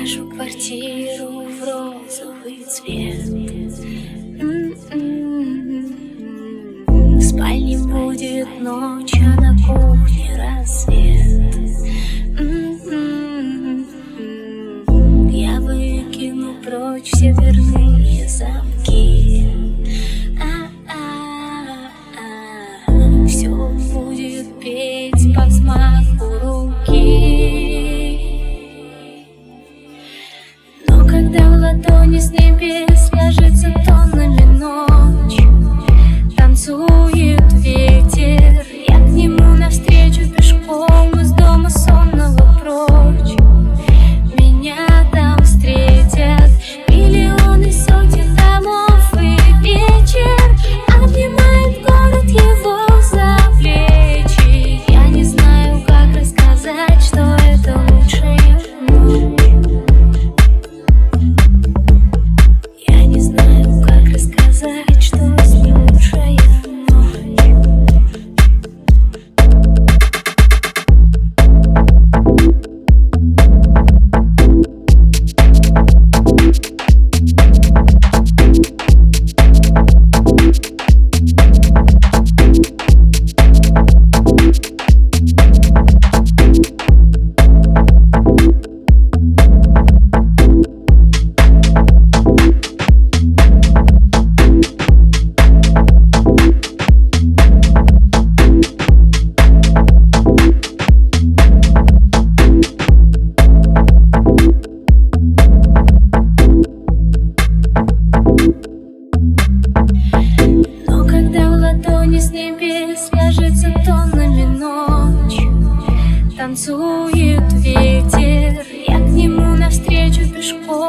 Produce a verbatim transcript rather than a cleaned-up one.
нашу квартиру в розовый цвет. В спальне будет ночь, а на кухне рассвет. Я выкину прочь все дверные замки. Все будет петь по взмаху руки. Но когда в ладони с небес ложится тоннами ночь, танцует ветер, я к нему навстречу пешком из дома сонного прочь. Меня там встретят миллионы сотен домов, и вечер обнимает город его за плечи. Я не знаю, как рассказать, что это лучшая ночь. Я не знаю, как рассказать, что с ним лучшая ночь. С небес ложится тоннами ночь, танцует ветер, я к нему навстречу пешком.